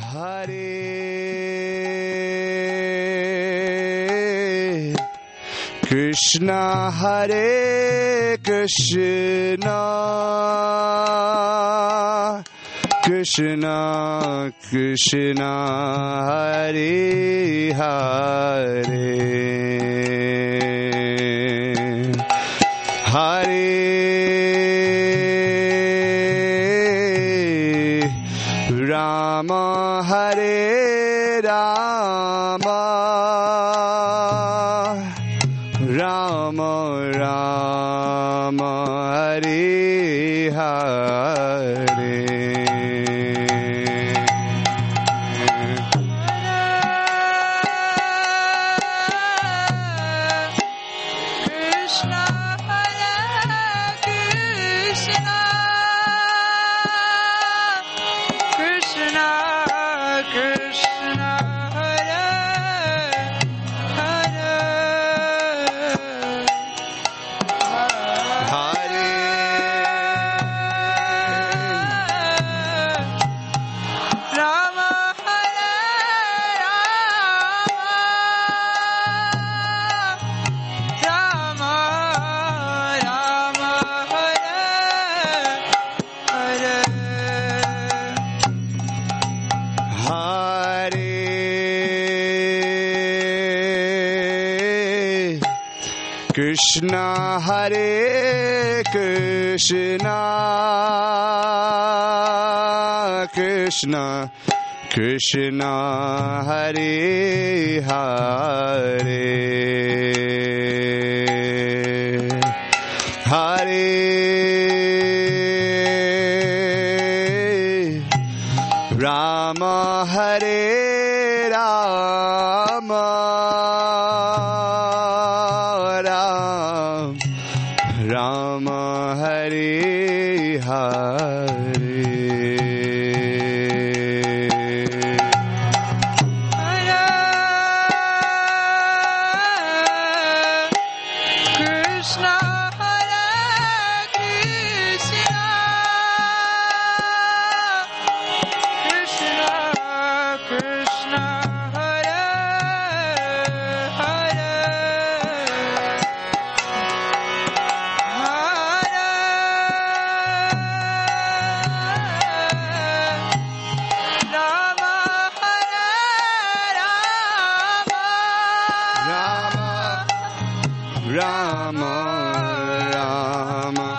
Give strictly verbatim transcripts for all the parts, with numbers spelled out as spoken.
Hare Krishna, Hare Krishna, Krishna Krishna, Hare Hare, Hare Rama, Hare Rama, Rama Rama, Hare Hare. Krishna, Hare Krishna, Krishna Krishna, Hare Hare, Hare Rama, Hare Rama, Rama Hare Hare, Hare Krishna, Hare Krishna, Krishna Krishna, Hare Hare. Rama Rama,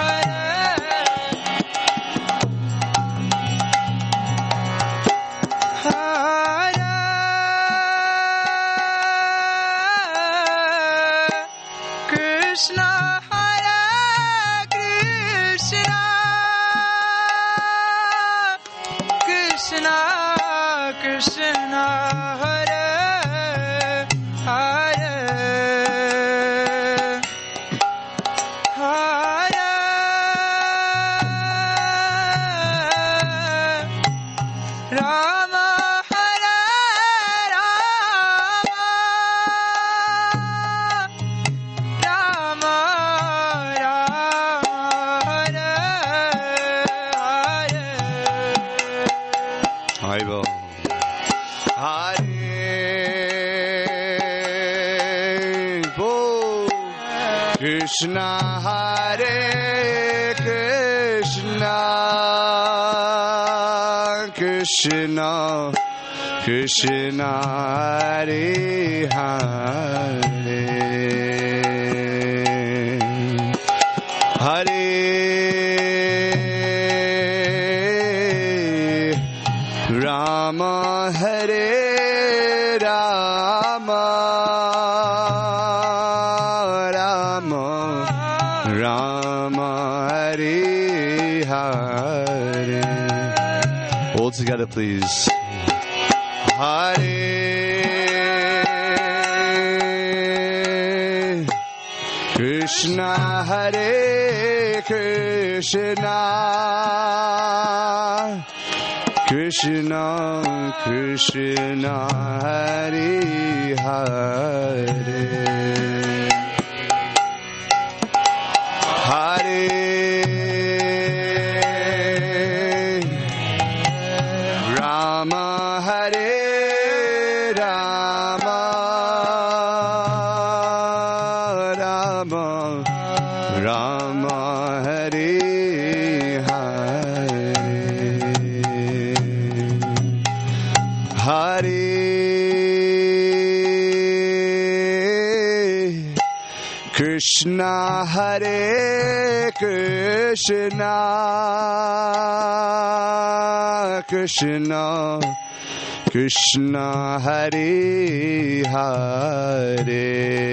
Hare Krishna, Hare Krishna, Krishna Krishna, Hare Hare. Rama, Hare Rama, Rama Rama, Hare Hare. Hare Hare Bol Krishna, Hare Krishna, Krishna Krishna, Hare Hare, Hare Rama, Hare Rama, Rama Rama, Hare Hare. All together, please. Hare Krishna, Hare Krishna, Krishna Krishna, Hare Hare, Hare Rama, Krishna Hare Krishna Krishna Krishna Hare Hare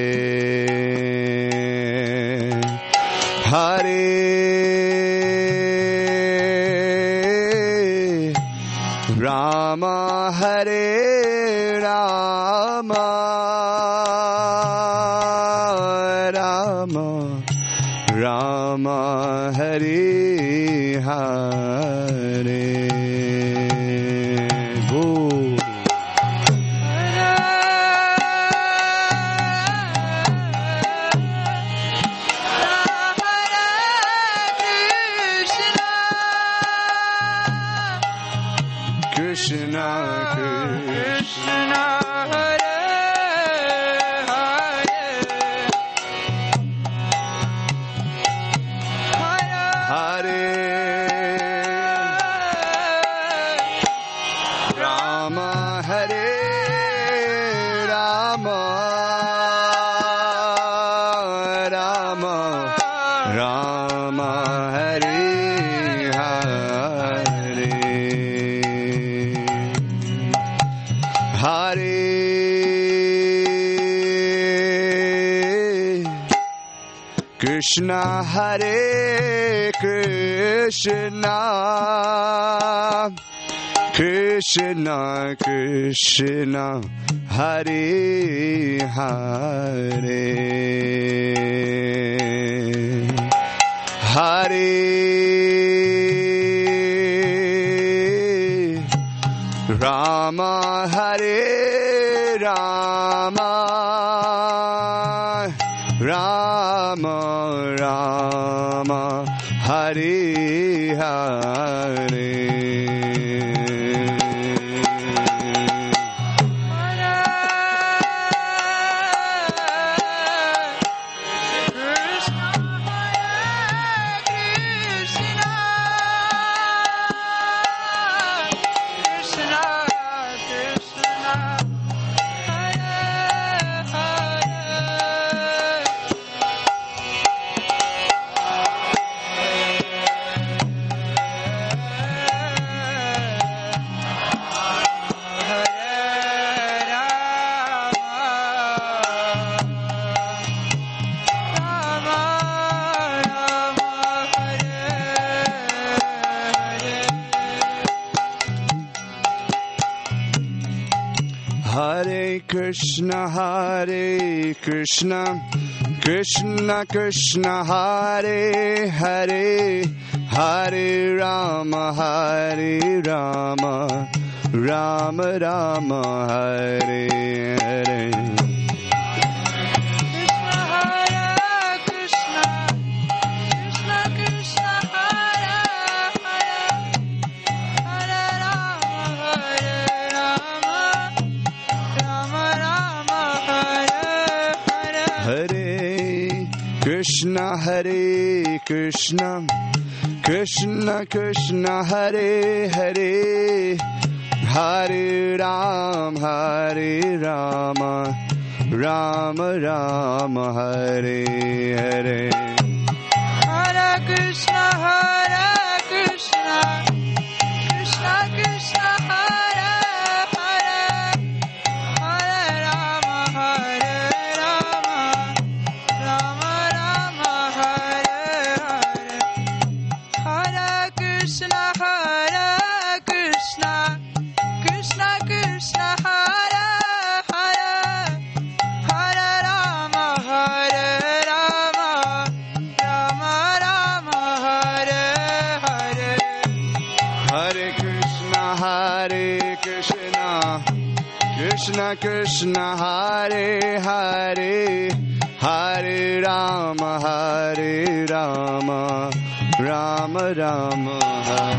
Hare Rama Hare Rama Rama Rama Hare Hare. Go. Krishna Krishna Hare Hare Hare Rama Hare Rama Rama Rama Hare Hare Hare Krishna Hare Krishna Krishna Krishna Hare Hare Hare Rama Hare Rama Rama Rama Hare Hare Hare Krishna Hare Krishna Krishna Krishna Hare Hare Hare Rama Hare Rama Rama Rama Hare Hare Krishna Hare Krishna Krishna Krishna Hare Hare Hare Ram Hare Rama Rama Rama Hare Hare Hare Krishna Hare Krishna Krishna Krishna Hare Hare Hare Rama Hare Rama Rama Rama Hare Hare Hare Krishna Hare Krishna Krishna Krishna Hare Hare Hare Rama Hare Rama Rama Rama Hare Hare Hare Krishna Hare Krishna Krishna Krishna Hare Hare Hare Rama Hare Rama Rama Rama Hare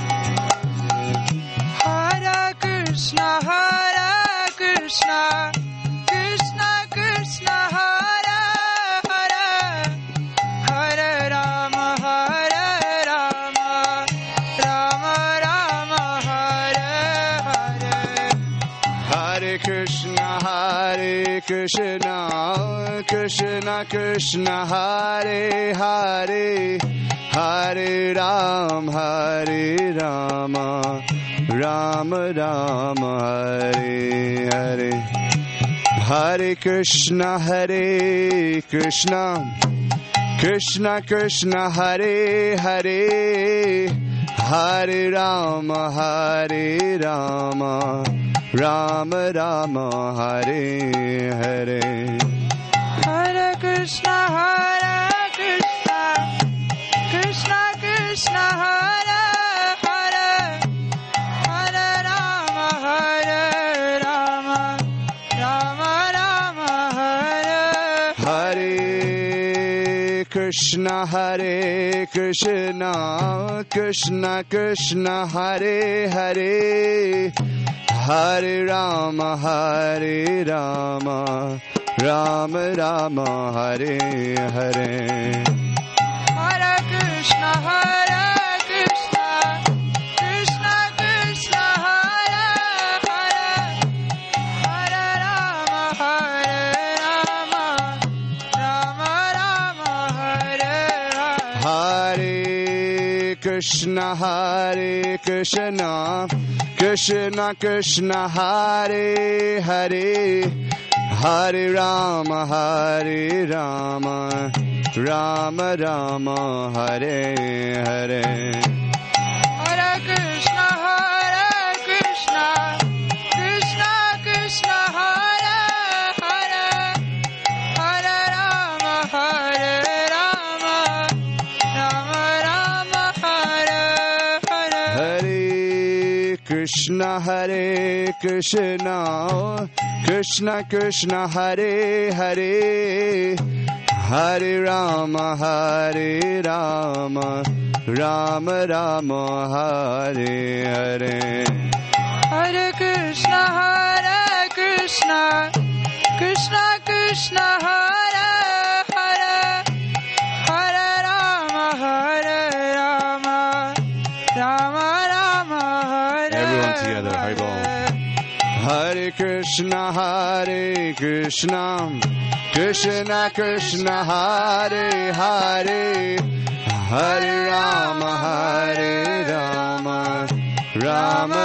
Hare Krishna Hare Krishna Krishna Krishna Hare Hare Hare Rama Hare Rama Rama Rama Hare Hare Hare Krishna Hare Krishna, Krishna Krishna, Hare Hare, Hare Ram, Hare Rama, Rama Rama, Hare Hare. Hare Krishna, Hare Krishna, Krishna Krishna, Hare Hare, Hare Rama, Hare Rama, Rama Rama, Hare Hare. Hare Krishna, Hare Krishna, Krishna Krishna, Hare Hare, Hare Rama, Hare Rama, Rama Rama, Hare Hare Krishna, Hare Krishna, Krishna Krishna, Hare Hare, Hare Rama, Hare Rama, Rama Rama, Hare Hare. Hare Krishna, Hare Krishna, Krishna Krishna, Hare Hare, Hare Rama, Hare Rama, Rama Rama, Hare Hare. Hare Krishna, Hare Krishna, Krishna Krishna, Hare Hare, Hare Rama, Hare Rama, Rama Rama, Hare Hare. Hare Krishna, Hare Krishna, Krishna Krishna, Hare Hare, Hare Rama, Hare Rama, Rama Rama, Hare Hare. Hare Krishna, Hare Krishna, Krishna Krishna, Hare Hare, Hare Rama, Hare Rama, Rama Rama, Hare Hare. Hare Krishna, Hare Krishna, Krishna Krishna, Hare Hare, Hare Rama, Hare Rama, Rama Rama, Hare Everyone together, Hare Bol. Hare Krishna, Hare Krishna, Krishna Krishna, Hare Hare, Hare Rama, Hare Rama, Rama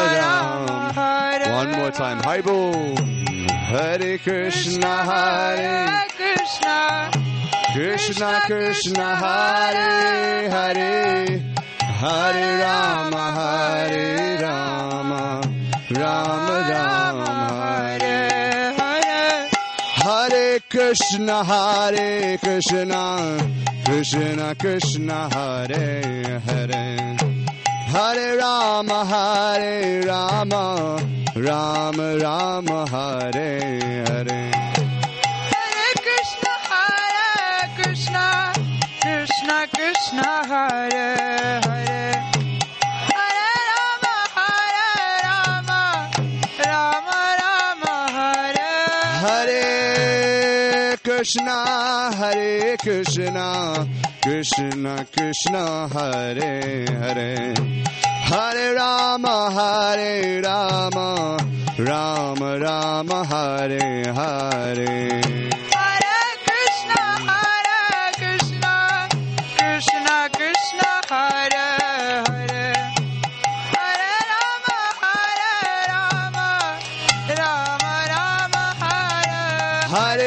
Rama. One more time, Hare Bol. Hare Krishna, Hare Krishna, Krishna Krishna, Hare Hare, Hare Rama, Hare Rama, Rama Rama, Hare Hare. Hare Krishna, Hare Krishna, Krishna Krishna, Hare Hare, Hare Rama, Hare Rama, Rama Rama, Hare Hare. Hare Krishna, Hare Krishna, Krishna Krishna, Hare Hare, Hare Rama, Hare Rama, Rama Rama, Hare Hare Krishna, Hare Krishna, Krishna Krishna, Hare Hare, Hare Rama, Hare Rama, Rama Rama, Hare Hare. Hare Krishna, Hare Krishna, Krishna Krishna, Hare Hare, Hare Rama, Hare Rama, Rama Rama, Hare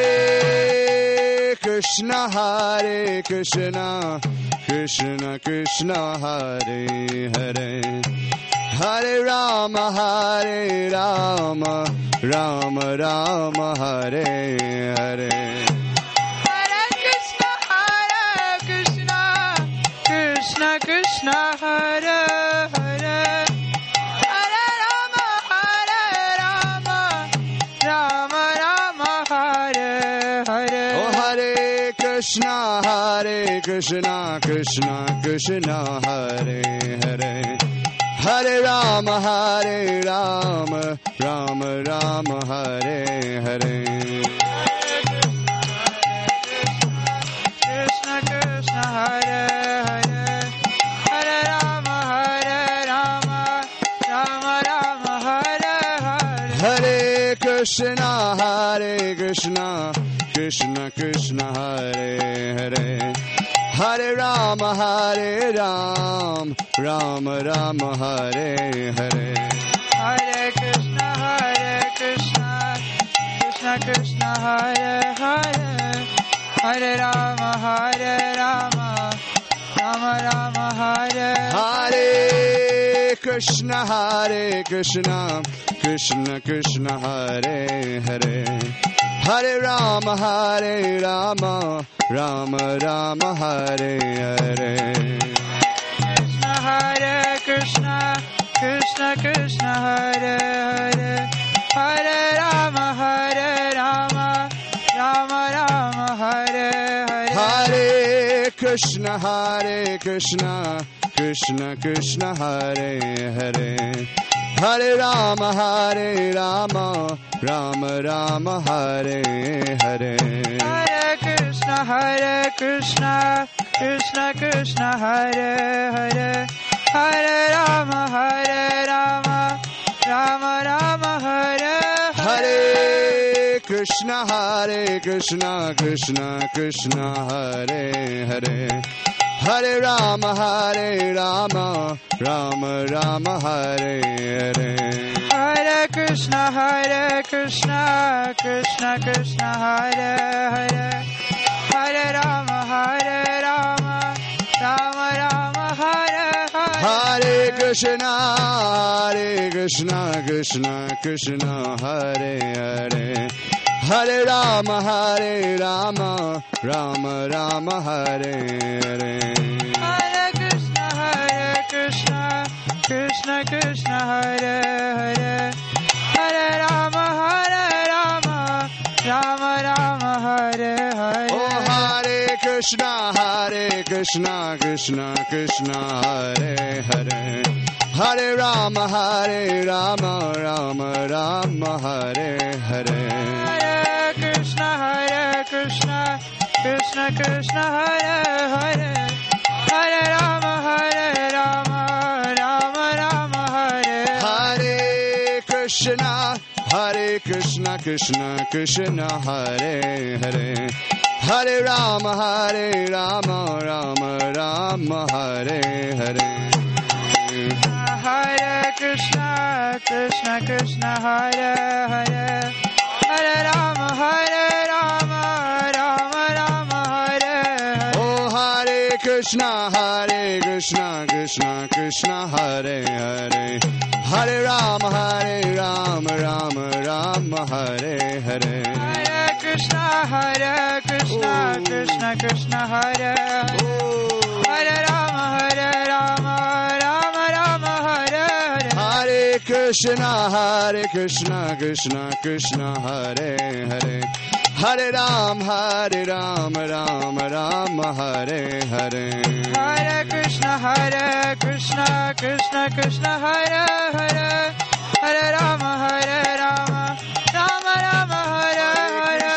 Hare Krishna, Hare Krishna, Krishna Krishna, Hare Hare, Hare Rama, Hare Rama, Rama Rama, Hare Hare. Hare Krishna, Hare Krishna, Krishna Krishna, Hare Hare, Hare Rama, Hare Rama, Rama Rama, Hare Hare. Oh, Hare Krishna, Hare Krishna, Krishna Krishna, Hare Hare, Hare Rama, Hare Rama, Rama Rama, Hare Hare. Krishna Krishna, Hare Hare, Hare Rama, Hare Rama, Rama Rama, Hare Hare. Hare Krishna, Hare Krishna, Krishna Krishna, Hare Hare, Hare Rama, Hare Ram, Rama Rama, Hare Hare. Hare Krishna, Hare Krishna, Krishna Krishna, Hare Hare, Hare Rama, Hare Rama, Rama Rama, Hare Hare Krishna, Hare Krishna, Krishna Krishna, Hare Hare, Hare Rama, Hare Rama, Rama Rama, Hare Hare. Krishna, Hare Krishna, Krishna Krishna, Hare Hare, Hare Rama, Hare Rama, Rama Rama, Hare Hare. Hare Krishna, Hare Krishna, Krishna Krishna, Hare Hare, Hare Rama, Hare Rama, Rama Rama, Hare Hare. Hare Krishna, Hare Krishna, Krishna Krishna, Hare Hare, Hare Rama, Hare Rama, Rama Rama, Hare Hare Krishna, Hare Krishna, Krishna Krishna, Hare Hare, Hare Rama, Hare Rama, Rama Rama, Hare Hare. Hare Krishna, Hare Krishna, Krishna Krishna, Hare Hare, Hare Rama, Hare Rama, Rama Rama, Hare Hare. Hare Krishna, Hare Krishna, Krishna Krishna, Hare Hare, Hare Rama, Hare Rama, Rama Rama, Hare Hare. Hare Krishna, Hare Krishna, Krishna Krishna, Hare Hare, Hare Rama, Hare Rama, Rama Rama, Hare Hare. Oh, Hare Krishna, Hare Krishna, Krishna Krishna, Hare Hare, Hare Rama, Hare Rama, Rama Rama, Hare Hare. Hare Krishna, Hare Krishna, Krishna Krishna, Hare Hare, Hare Rama, Hare Rama, Rama Rama, Hare Hare Krishna, Hare Krishna, Krishna Krishna, Hare Hare, Hare Rama, Hare Rama, Rama Rama, Hare Hare. Hare Krishna, Krishna Krishna, Hare Hare, Hare Rama, Hare Rama, Rama Rama, Hare Hare. Oh, Hare Krishna, Hare Krishna, Krishna Krishna, Hare Hare, Hare Rama, Hare Rama, Rama Rama, Hare Hare. Hare Krishna, Hare Krishna, Krishna Krishna, Hare Hare, Hare Rama, Hare Rama, Rama Rama, Hare Hare. Hare Krishna, Hare Krishna, Krishna Krishna, Hare Hare, Hare Ram, Hare Ram, Ram Ram, Hare Hare. Hare Krishna, Hare Krishna, Krishna Krishna, Hare Hare, Hare Rama, Hare Rama, Rama Rama, Hare Hare.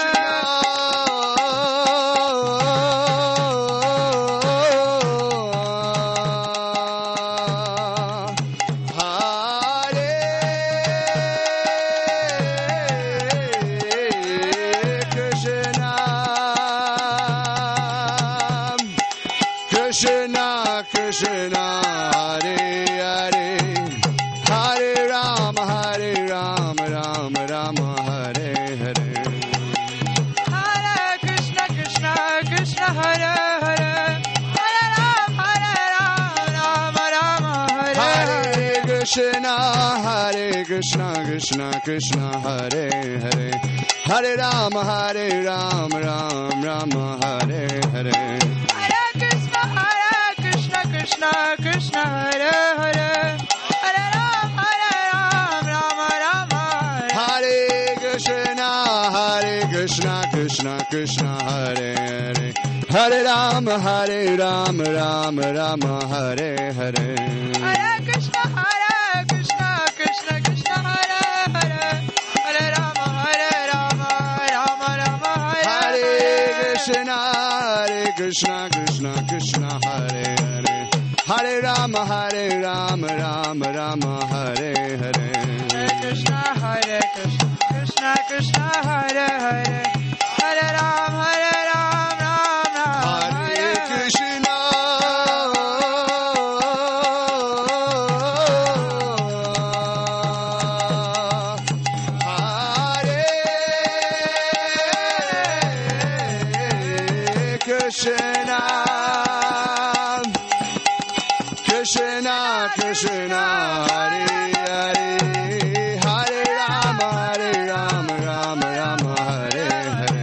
Krishna, Krishna, Hare Hare, Hare Rama, Hare Rama, Rama Rama, Hare Hare. Hare Krishna, Krishna Krishna, Hare Hare, Hare Rama, Hare Rama, Rama Rama, Hare Hare. Hare Krishna, Hare Krishna, Krishna Krishna, Hare Hare, Hare Rama, Hare Rama, Rama Rama, Hare Hare. Hare Krishna, Hare Krishna, Krishna Krishna, Hare Hare, Hare Rama, Hare Rama, Rama Rama, Hare Hare Krishna, Hare Krishna, Krishna Krishna, Hare Hare, Hare Rama, Hare Rama, Rama Rama, Hare Hare. Hare Krishna, Hare Krishna, Krishna Krishna, Hare Hare, Hare Rama, Hare Rama, Rama Rama, Hare Hare Krishna, Hare Krishna, Krishna Krishna, Hare Hare, Hare Rama, Hare Rama, Rama Rama, Hare Hare. Hare Krishna, Hare Krishna, Krishna Krishna, Hare Hare, Hare Ram, Hare Ram, Ram Ram, Hare Krishna, Krishna, Krishna, Hare Hare, Hare Rama, Hare Rama, Rama Rama, Hare Hare.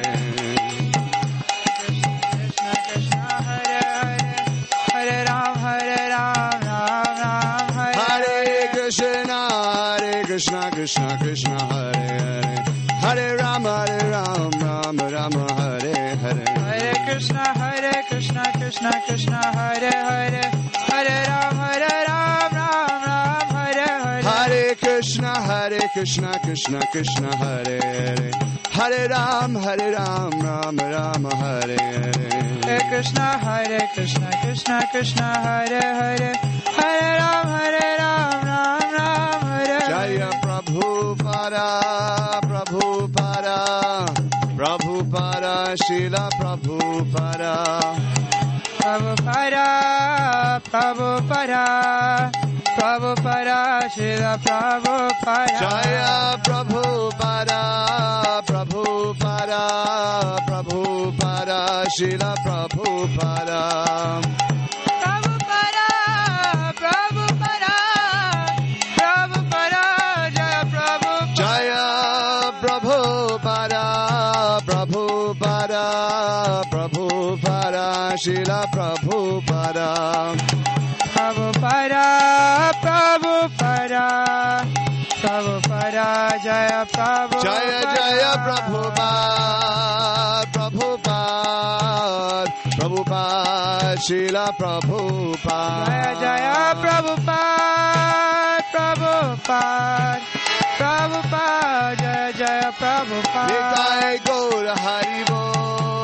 Krishna, Krishna, Hare Hare, Hare Ram, Hare Ram, Ram Ram, Hare Hare Krishna, Hare Krishna, Krishna Krishna, Hare Hare, Hare Rama, Hare Rama, Rama Rama, Hare Hare. Hare Krishna, Hare Krishna, Krishna Krishna, Hare Hare, Hare Ram, Hare Ram, Ram Ram, Hare Hare. Hare Krishna, Hare Krishna, Krishna Krishna, Hare Hare, Hare Ram, Hare Ram, Ram Ram, Hare Hare. Hare Krishna, Hare Krishna, Krishna Krishna, Hare Hare, Hare Ram, Hare Ram, Ram Ram, Hare Hare. Jaya Prabhupada, Prabhupada, Prabhupada, Srila Prabhupada. Prabhupada, Prabhupada, Prabhupada, Srila Prabhupada. Jaya Prabhupada, Prabhupada, Prabhupada, Srila Prabhupada. Prabhupada, Prabhupada, Prabhupada, Jaya Prabhupada. Jaya Prabhupada, Prabhupada, Prabhupada, Srila Prabhupada. Prabhupada, Prabhupada, Prabhupada, Jaya Prabhupada. Jaya Jaya Prabhupada, Prabhupada, Prabhupada, Srila Prabhupada. Jaya Jaya Prabhupada, Prabhupada, Prabhupada, Jaya Jaya Prabhupada. Nitai Gaur Hari Bol.